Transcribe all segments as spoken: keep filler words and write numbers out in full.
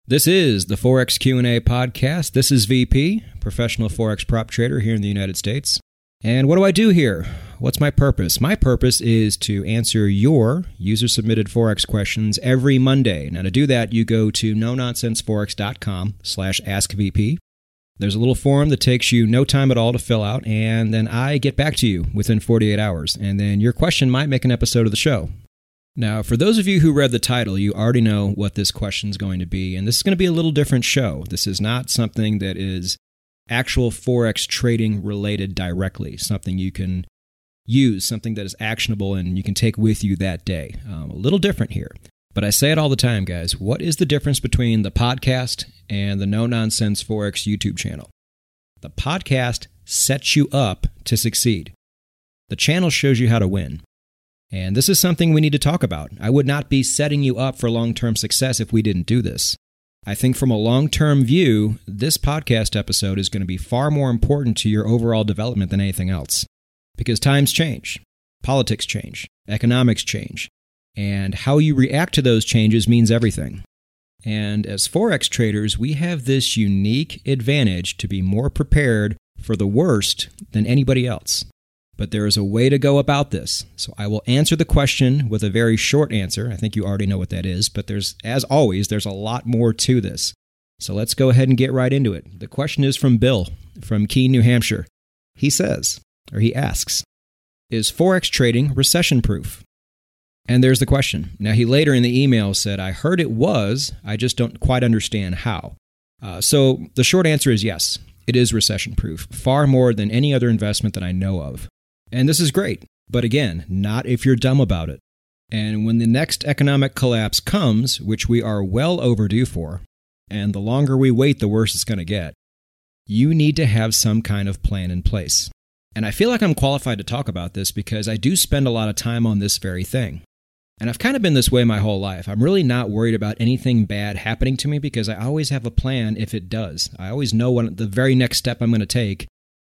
This is the Forex Q and A podcast. This is V P, professional Forex prop trader here in the United States. And what do I do here? What's my purpose? My purpose is to answer your user-submitted Forex questions every Monday. Now, to do that, you go to no nonsense forex dot com slash ask V P. There's a little form that takes you no time at all to fill out, and then I get back to you within forty-eight hours. And then your question might make an episode of the show. Now, for those of you who read the title, you already know what this question is going to be, and this is going to be a little different show. This is not something that is actual Forex trading related directly, something you can use, something that is actionable and you can take with you that day. Um, a little different here, but I say it all the time, guys. What is the difference between the podcast and the No Nonsense Forex YouTube channel? The podcast sets you up to succeed. The channel shows you how to win. And this is something we need to talk about. I would not be setting you up for long-term success if we didn't do this. I think from a long-term view, this podcast episode is going to be far more important to your overall development than anything else. Because times change, politics change, economics change, and how you react to those changes means everything. And as Forex traders, we have this unique advantage to be more prepared for the worst than anybody else. But there is a way to go about this. So I will answer the question with a very short answer. I think you already know what that is, but there's, as always, there's a lot more to this. So let's go ahead and get right into it. The question is from Bill from Keene, New Hampshire. He says, or he asks, is Forex trading recession-proof? And there's the question. Now, he later in the email said, I heard it was, I just don't quite understand how. Uh, so the short answer is yes, it is recession-proof, far more than any other investment that I know of. And this is great, but again, not if you're dumb about it. And when the next economic collapse comes, which we are well overdue for, and the longer we wait, the worse it's going to get, you need to have some kind of plan in place. And I feel like I'm qualified to talk about this because I do spend a lot of time on this very thing. And I've kind of been this way my whole life. I'm really not worried about anything bad happening to me because I always have a plan if it does. I always know what the very next step I'm going to take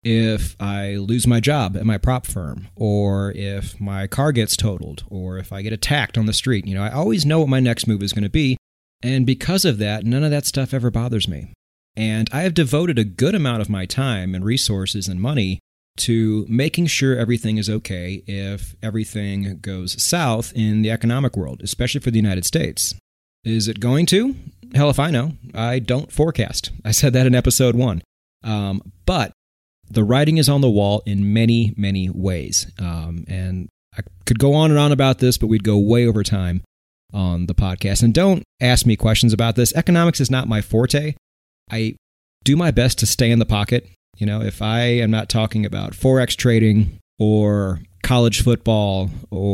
if I lose my job at my prop firm, or if my car gets totaled, or if I get attacked on the street. You know, I always know what my next move is going to be, and because of that, none of that stuff ever bothers me. And I have devoted a good amount of my time and resources and money to making sure everything is okay if everything goes south in the economic world, especially for the United States. Is it going to? Hell if I know. I don't forecast. I said that in episode one. Um, but the writing is on the wall in many, many ways. Um, and I could go on and on about this, but we'd go way over time on the podcast. And don't ask me questions about this. Economics is not my forte. I do my best to stay in the pocket. You know, if I am not talking about Forex trading or college football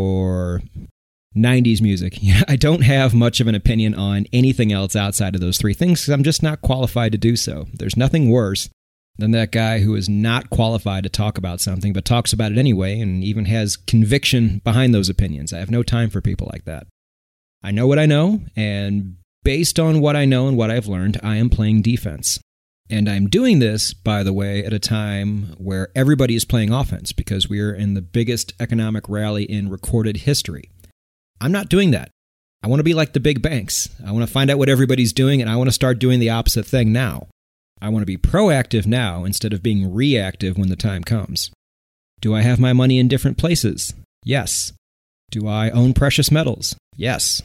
or nineties music, you know, I don't have much of an opinion on anything else outside of those three things because I'm just not qualified to do so. There's nothing worse than that guy who is not qualified to talk about something but talks about it anyway and even has conviction behind those opinions. I have no time for people like that. I know what I know, and based on what I know and what I've learned, I am playing defense. And I'm doing this, by the way, at a time where everybody is playing offense because we're in the biggest economic rally in recorded history. I'm not doing that. I want to be like the big banks. I want to find out what everybody's doing, and I want to start doing the opposite thing now. I want to be proactive now instead of being reactive when the time comes. Do I have my money in different places? Yes. Do I own precious metals? Yes.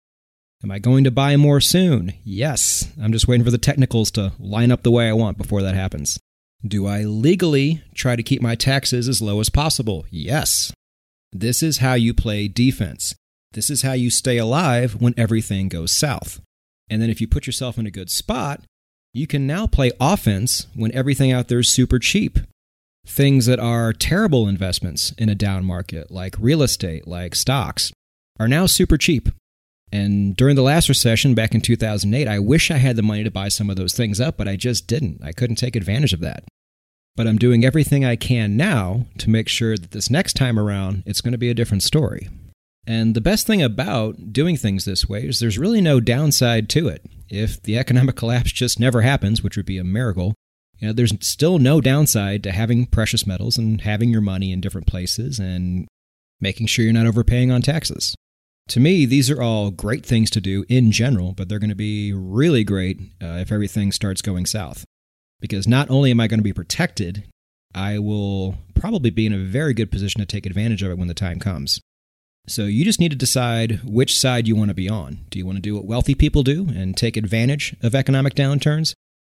Am I going to buy more soon? Yes. I'm just waiting for the technicals to line up the way I want before that happens. Do I legally try to keep my taxes as low as possible? Yes. This is how you play defense. This is how you stay alive when everything goes south. And then if you put yourself in a good spot, you can now play offense when everything out there is super cheap. Things that are terrible investments in a down market, like real estate, like stocks, are now super cheap. And during the last recession back in two thousand eight, I wish I had the money to buy some of those things up, but I just didn't. I couldn't take advantage of that. But I'm doing everything I can now to make sure that this next time around, it's going to be a different story. And the best thing about doing things this way is there's really no downside to it. If the economic collapse just never happens, which would be a miracle, you know, there's still no downside to having precious metals and having your money in different places and making sure you're not overpaying on taxes. To me, these are all great things to do in general, but they're going to be really great uh, if everything starts going south. Because not only am I going to be protected, I will probably be in a very good position to take advantage of it when the time comes. So you just need to decide which side you want to be on. Do you want to do what wealthy people do and take advantage of economic downturns?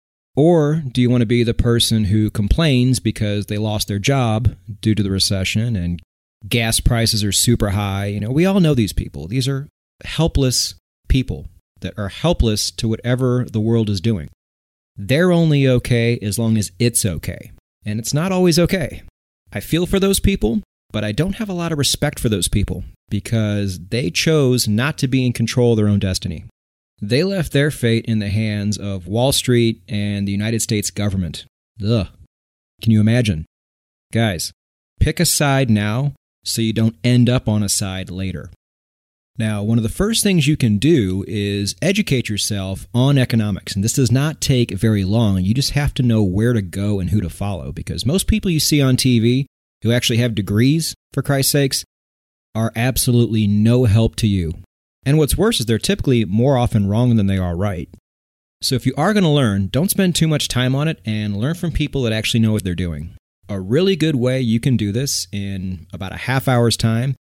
Or do you want to be the person who complains because they lost their job due to the recession and gas prices are super high? You know, we all know these people. These are helpless people that are helpless to whatever the world is doing. They're only okay as long as it's okay. And it's not always okay. I feel for those people, but I don't have a lot of respect for those people because they chose not to be in control of their own destiny. They left their fate in the hands of Wall Street and the United States government. Ugh. Can you imagine? Guys, pick a side now so you don't end up on a side later. Now, one of the first things you can do is educate yourself on economics. And this does not take very long. You just have to know where to go and who to follow. Because most people you see on T V who actually have degrees, for Christ's sakes, are absolutely no help to you. And what's worse is they're typically more often wrong than they are right. So if you are going to learn, don't spend too much time on it and learn from people that actually know what they're doing. A really good way you can do this in about a half hour's time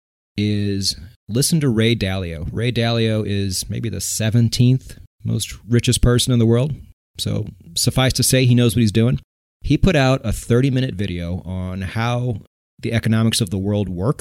is listen to Ray Dalio. Ray Dalio is maybe the seventeenth most richest person in the world. So suffice to say, he knows what he's doing. He put out a thirty-minute video on how the economics of the world work,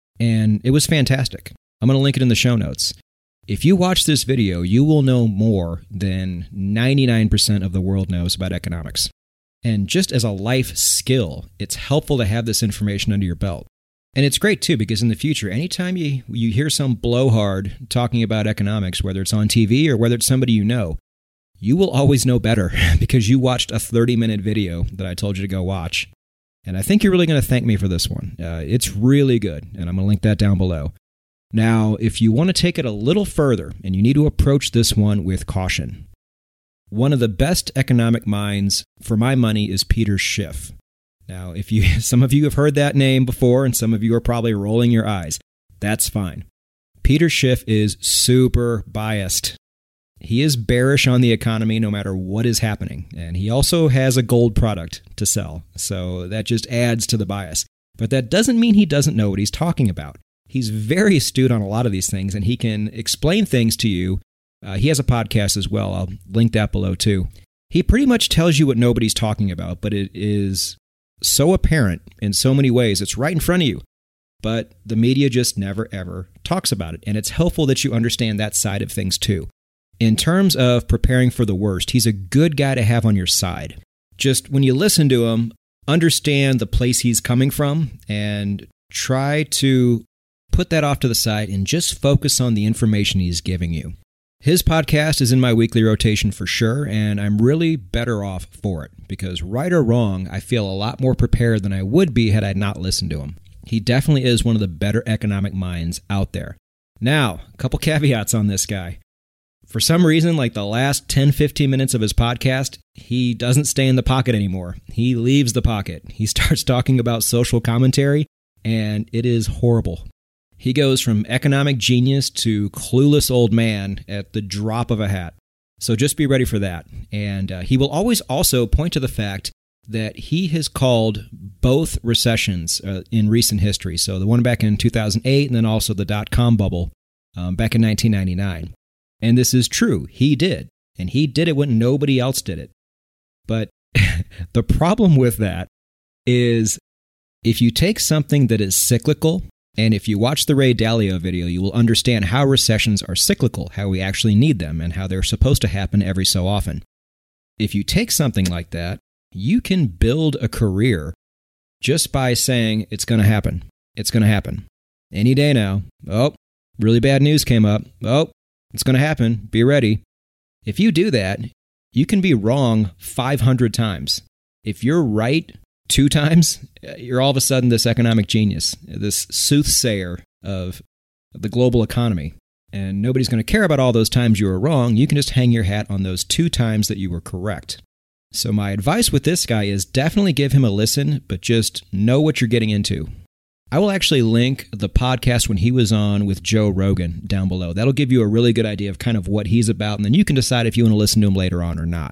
and it was fantastic. I'm going to link it in the show notes. If you watch this video, you will know more than ninety-nine percent of the world knows about economics. And just as a life skill, it's helpful to have this information under your belt. And it's great, too, because in the future, anytime you, you hear some blowhard talking about economics, whether it's on T V or whether it's somebody you know, you will always know better because you watched a thirty-minute video that I told you to go watch. And I think you're really going to thank me for this one. Uh, it's really good, and I'm going to link that down below. Now, if you want to take it a little further, and you need to approach this one with caution, one of the best economic minds, for my money, is Peter Schiff. Now, if you, some of you have heard that name before, and some of you are probably rolling your eyes, that's fine. Peter Schiff is super biased. He is bearish on the economy no matter what is happening, and he also has a gold product to sell, so that just adds to the bias. But that doesn't mean he doesn't know what he's talking about. He's very astute on a lot of these things, and he can explain things to you. Uh, he has a podcast as well. I'll link that below, too. He pretty much tells you what nobody's talking about, but it is so apparent in so many ways. It's right in front of you, but the media just never, ever talks about it, and it's helpful that you understand that side of things, too. In terms of preparing for the worst, he's a good guy to have on your side. Just when you listen to him, understand the place he's coming from and try to put that off to the side and just focus on the information he's giving you. His podcast is in my weekly rotation for sure, and I'm really better off for it because right or wrong, I feel a lot more prepared than I would be had I not listened to him. He definitely is one of the better economic minds out there. Now, a couple caveats on this guy. For some reason, like the last ten, fifteen minutes of his podcast, he doesn't stay in the pocket anymore. He leaves the pocket. He starts talking about social commentary, and it is horrible. He goes from economic genius to clueless old man at the drop of a hat. So just be ready for that. And uh, he will always also point to the fact that he has called both recessions uh, in recent history. So the one back in two thousand eight and then also the dot-com bubble um, back in nineteen ninety-nine. And this is true. He did. And he did it when nobody else did it. But the problem with that is if you take something that is cyclical, and if you watch the Ray Dalio video, you will understand how recessions are cyclical, how we actually need them, and how they're supposed to happen every so often. If you take something like that, you can build a career just by saying, it's going to happen. It's going to happen. Any day now. Oh, really bad news came up. Oh, it's going to happen. Be ready. If you do that, you can be wrong five hundred times. If you're right two times, you're all of a sudden this economic genius, this soothsayer of the global economy. And nobody's going to care about all those times you were wrong. You can just hang your hat on those two times that you were correct. So my advice with this guy is definitely give him a listen, but just know what you're getting into. I will actually link the podcast when he was on with Joe Rogan down below. That'll give you a really good idea of kind of what he's about, and then you can decide if you want to listen to him later on or not.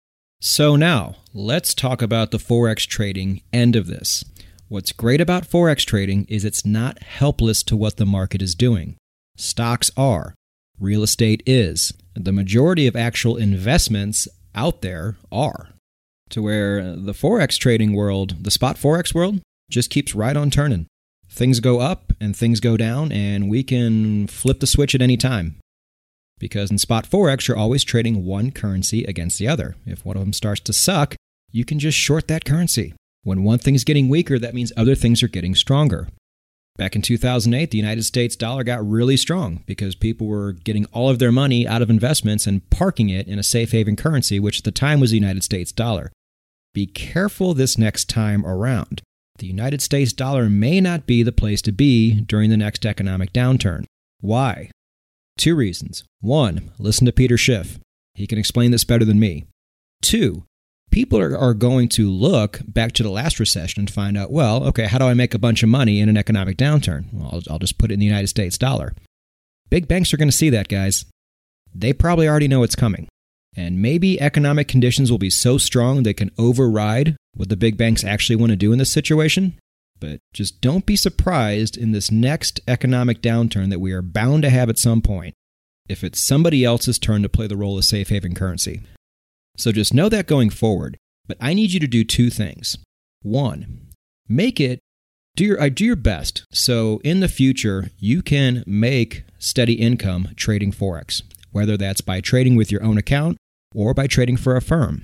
So now, let's talk about the Forex trading end of this. What's great about Forex trading is it's not helpless to what the market is doing. Stocks are. Real estate is. The majority of actual investments out there are. To where the Forex trading world, the spot Forex world, just keeps right on turning. Things go up and things go down, and we can flip the switch at any time. Because in spot Forex, you're always trading one currency against the other. If one of them starts to suck, you can just short that currency. When one thing's getting weaker, that means other things are getting stronger. Back in two thousand eight, the United States dollar got really strong because people were getting all of their money out of investments and parking it in a safe haven currency, which at the time was the United States dollar. Be careful this next time around. The United States dollar may not be the place to be during the next economic downturn. Why? Two reasons. One, listen to Peter Schiff. He can explain this better than me. Two, people are, are going to look back to the last recession and find out, well, okay, how do I make a bunch of money in an economic downturn? Well, I'll, I'll just put it in the United States dollar. Big banks are going to see that, guys. They probably already know it's coming. And maybe economic conditions will be so strong they can override what the big banks actually want to do in this situation. But just don't be surprised in this next economic downturn that we are bound to have at some point if it's somebody else's turn to play the role of safe haven currency. So just know that going forward. But I need you to do two things. One, make it, do your, do your best so in the future you can make steady income trading Forex, whether that's by trading with your own account or by trading for a firm.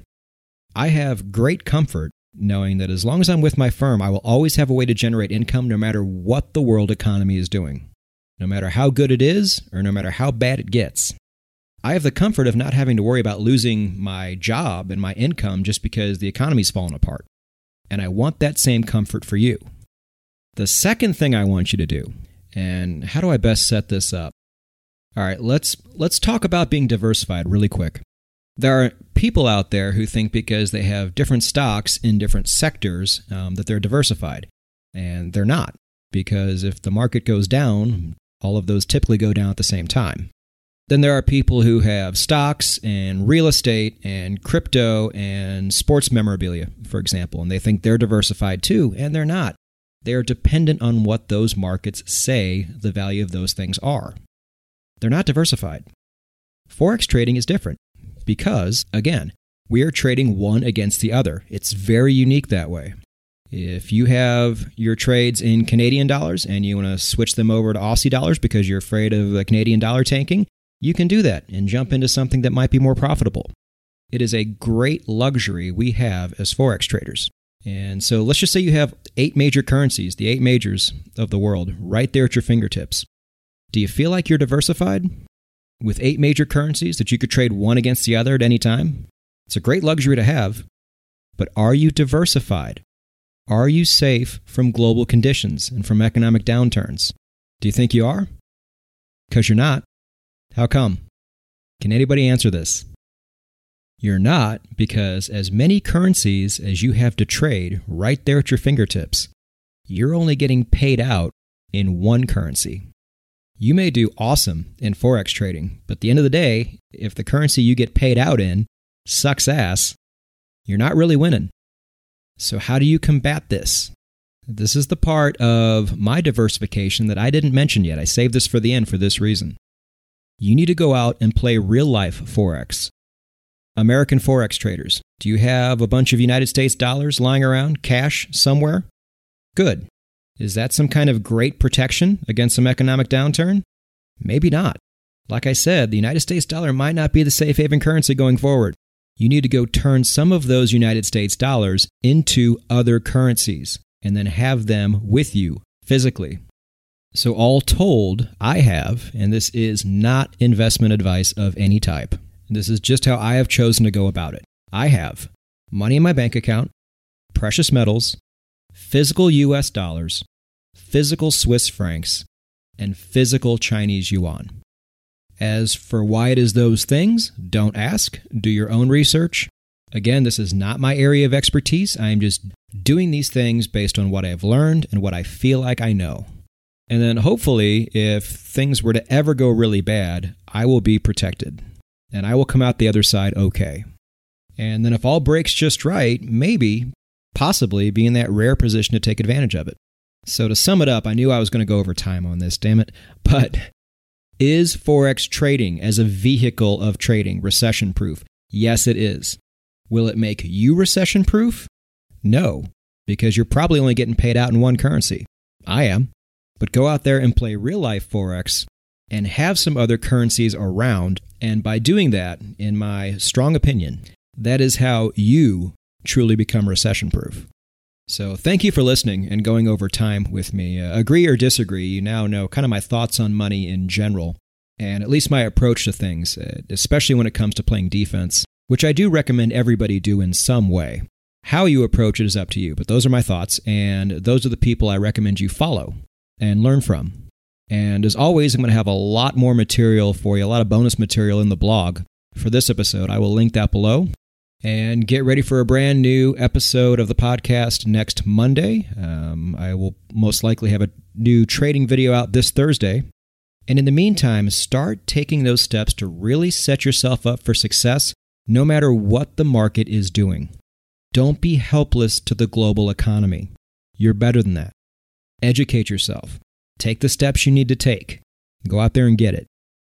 I have great comfort knowing that as long as I'm with my firm, I will always have a way to generate income no matter what the world economy is doing, no matter how good it is or no matter how bad it gets. I have the comfort of not having to worry about losing my job and my income just because the economy's fallen apart. And I want that same comfort for you. The second thing I want you to do, and how do I best set this up? All right, let's let's talk about being diversified really quick. There are people out there who think because they have different stocks in different sectors um, that they're diversified. And they're not, because if the market goes down, all of those typically go down at the same time. Then there are people who have stocks and real estate and crypto and sports memorabilia, for example, and they think they're diversified too, and they're not. They are dependent on what those markets say the value of those things are. They're not diversified. Forex trading is different because, again, we are trading one against the other. It's very unique that way. If you have your trades in Canadian dollars and you want to switch them over to Aussie dollars because you're afraid of the Canadian dollar tanking, you can do that and jump into something that might be more profitable. It is a great luxury we have as Forex traders. And so let's just say you have eight major currencies, the eight majors of the world, right there at your fingertips. Do you feel like you're diversified with eight major currencies that you could trade one against the other at any time? It's a great luxury to have, but are you diversified? Are you safe from global conditions and from economic downturns? Do you think you are? Because you're not. How come? Can anybody answer this? You're not because as many currencies as you have to trade right there at your fingertips, you're only getting paid out in one currency. You may do awesome in Forex trading, but at the end of the day, if the currency you get paid out in sucks ass, you're not really winning. So how do you combat this? This is the part of my diversification that I didn't mention yet. I saved this for the end for this reason. You need to go out and play real-life Forex. American Forex traders, do you have a bunch of United States dollars lying around, cash, somewhere? Good. Is that some kind of great protection against some economic downturn? Maybe not. Like I said, the United States dollar might not be the safe haven currency going forward. You need to go turn some of those United States dollars into other currencies and then have them with you physically. So all told, I have, and this is not investment advice of any type. This is just how I have chosen to go about it. I have money in my bank account, precious metals, physical U S dollars, physical Swiss francs, and physical Chinese yuan. As for why it is those things, don't ask. Do your own research. Again, this is not my area of expertise. I am just doing these things based on what I've learned and what I feel like I know. And then hopefully, if things were to ever go really bad, I will be protected. And I will come out the other side okay. And then if all breaks just right, maybe, possibly be in that rare position to take advantage of it. So to sum it up, I knew I was going to go over time on this, damn it. But is Forex trading as a vehicle of trading recession-proof? Yes, it is. Will it make you recession-proof? No, because you're probably only getting paid out in one currency. I am. But go out there and play real-life Forex and have some other currencies around. And by doing that, in my strong opinion, that is how you truly become recession-proof. So thank you for listening and going over time with me. Uh, agree or disagree, you now know kind of my thoughts on money in general, and at least my approach to things, uh, especially when it comes to playing defense, which I do recommend everybody do in some way. How you approach it is up to you, but those are my thoughts, and those are the people I recommend you follow and learn from. And as always, I'm going to have a lot more material for you, a lot of bonus material in the blog for this episode. I will link that below. And get ready for a brand new episode of the podcast next Monday. Um, I will most likely have a new trading video out this Thursday. And in the meantime, start taking those steps to really set yourself up for success no matter what the market is doing. Don't be helpless to the global economy. You're better than that. Educate yourself. Take the steps you need to take. Go out there and get it.